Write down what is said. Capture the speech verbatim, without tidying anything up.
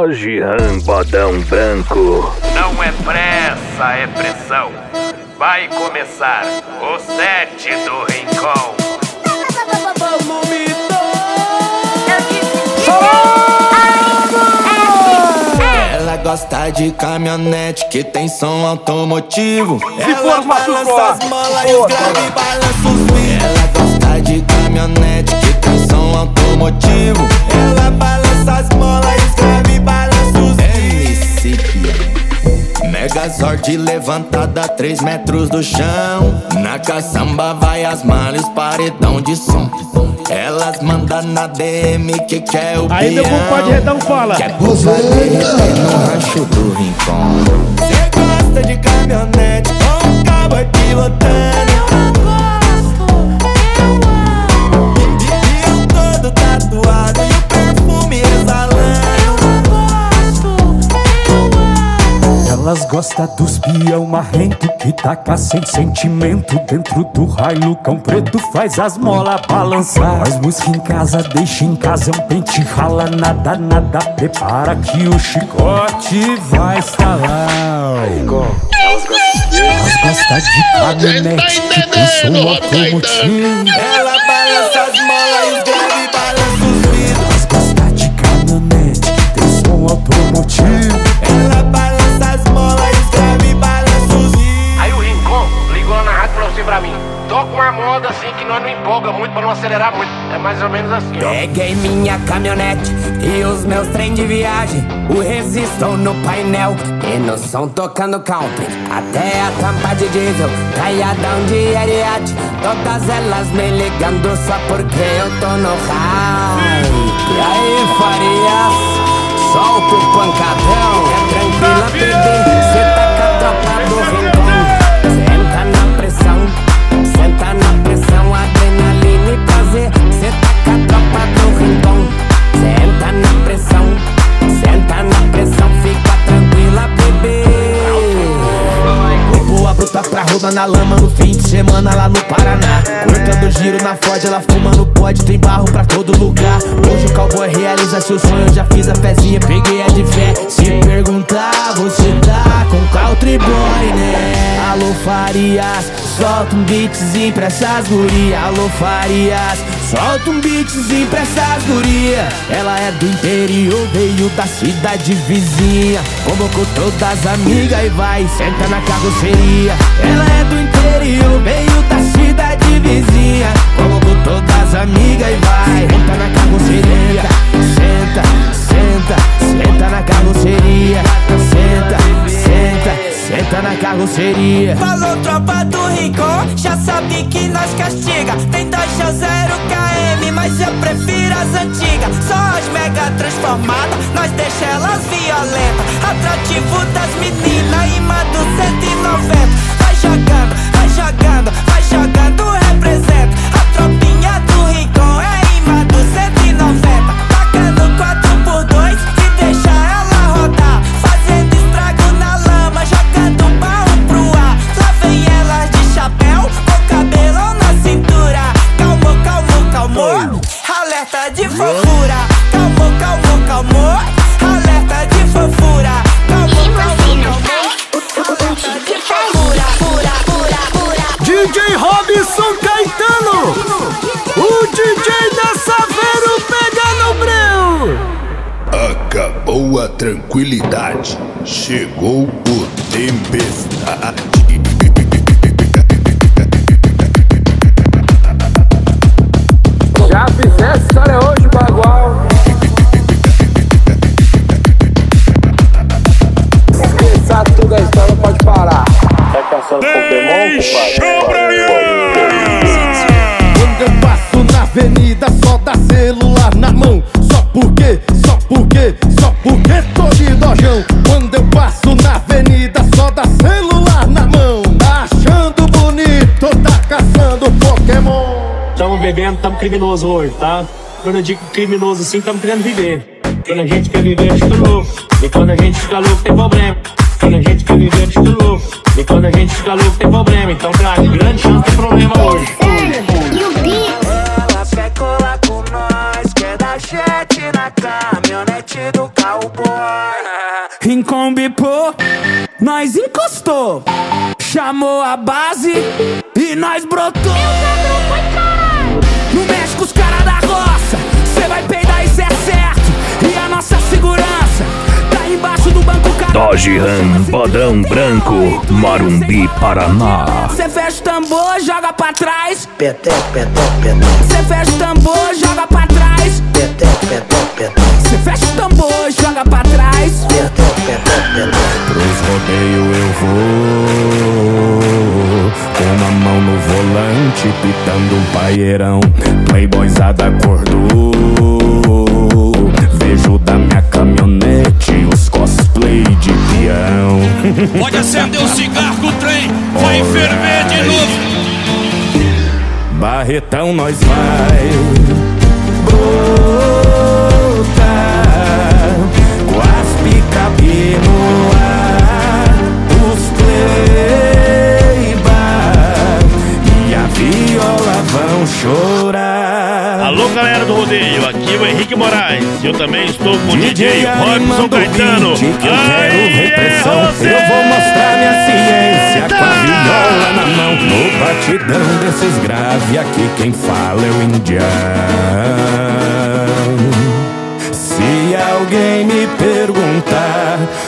Jorge Rambodão Branco. Não é pressa, é pressão. Vai começar o set do Rincon. Ela gosta de caminhonete que tem som automotivo. Se Ela for, balança as molas e os grave e balança os vidros. Ela gosta de caminhonete que tem som automotivo. Ela balança as molas e os grave e balança os vidros. Megazord levantada três metros do chão. Na caçamba vai as malhas, paredão de som. Elas mandam na D M que quer o aí, peão. meu compadre Redão fala. Quer pular derreter no rancho do Rincon. Cê gosta de caminhonete com um cabo pilotando. E eu todo tatuado e o perfume exalando. Elas gostam dos peão marrento que taca sem sentimento. Dentro do raio, cão preto faz as molas balançar. Faz música em casa, deixa em casa, é um pente rala. Nada, nada, prepara que o chicote vai estalar. Elas gostam de caminhonete que tem som automotivo. Ela balança as molas e os grave e balança os vidros. Elas gostam de caminhonete que tem som automotivo. Ela balança as molas e os grave e balança os vidros. Aí o Rincon ligou lá na rádio e falou assim pra mim: toca uma moda assim que nós não empolga muito pra não acelerar muito. É mais ou menos assim, ó. Peguei minha caminhonete e os meus trem de viagem, o resistor no painel e no som tocando country. Até a tampa de diesel, caiadão de Ariete. Todas elas me ligando só porque eu tô no high. E aí, Farias? Solta o pancadão, é tranquila, bebê. Cê tá com a tropa do Rincon. Senta na pressão, senta na pressão. Adrenalina e prazer. Cê tá com a tropa do Rincon. Senta na pressão, senta na pressão. Fica tranquila, bebê. Boa bruta pra roda na lama no fim de semana lá no Paraná. Cortando giro na Ford, ela fumando pode, tem barro pra todo lugar. Hoje o cowboy realiza seu sonho, já fiz a fezinha, peguei a de fé. Se perguntar, você tá com country boy, né? Alô Farias, solta um beatzinho pra essas guria. Alô Farias, solta um beatzinho pra essas guria. Ela é do interior, veio da cidade vizinha. Convocou todas as amigas e vai, senta na carroceria. Ela é do interior, veio da cidade vizinha. Convocou todas as amigas e vai, senta na carroceria. Senta, senta, senta na carroceria. Senta, senta, senta na carroceria. Falou tropa do Rincon, já sabe que nós castiga. Tem dois ou zero km, mas eu prefiro as antigas. Só as mega transformadas, nós deixa elas violentas. Atrativo das meninas, imã do cento e noventa. Vai jogando, vai jogando, vai jogando, representa. A tropinha do Rincon é imã do cento e noventa. Tacando quatro por dois e deixa ela rodar. Fazendo estrago na lama, jogando barro pro ar. Lá vem elas de chapéu, com cabelão na cintura. Calmou, calmou, calmou, alerta de fofura. Calmou, calmou, calmou, alerta de fofura. Calmou, calmou, calmou, alerta de fofura. Pura, pura, pura. D J Robson Caetano, o D J da Saveiro pega no breu. Acabou a tranquilidade, chegou o tempestade. Já fizesse história hoje, bagual. Esqueça tudo a história, pode parar. Tá caçando Pokémon, Quando eu passo na avenida, só dá celular na mão. Só porque, só porque, só porque tô de dojão. Quando eu passo na avenida, só dá celular na mão. Achando bonito, tá caçando Pokémon. Tamo bebendo, tamo criminoso hoje, tá? Quando eu digo criminoso assim, tamo querendo viver. Quando a gente quer viver, a gente fica louco. E quando a gente fica louco, tem problema. Quando a gente quer viver, a gente fica louco. E quando a gente fica louco, tem problema. Então, cara, grande chance tem problema hoje. Ela quer colar com nós, quer dar jet na caminhonete do cowboy. em Kombi, pô, nós encostou. Chamou a base e nós brotou. No México os caras da roça, cê vai peidar, isso é certo. E a nossa segurança tá embaixo do banco, cara. Dodge Ram, Badão Branco, Marumbi, Paraná. Cê fecha o tambor, joga pra trás. Peté, peté, peté. Cê fecha o tambor, joga pra trás. Peté, peté, peté. Cê fecha o tambor, joga pra trás. Peté, peté, peté. Pros rodeios eu vou, com uma mão no volante, pitando um paeirão. Playboyzada acordou, vejo da minha caminhonete os cosplay de peão. Pode acender o cigarro que o trem vai ferver de novo. Barretão nós vai brotar, com as picape no ar, os playbar e a viola vão chorar. Alô galera do rodeio, aqui é o Henrique Moraes. Eu também estou com o D J Robson Caetano. Que eu quero repressão, eu vou mostrar minha ciência com a viola na mão. No batidão desses grave, aqui quem fala é o indiano. Se alguém me perguntar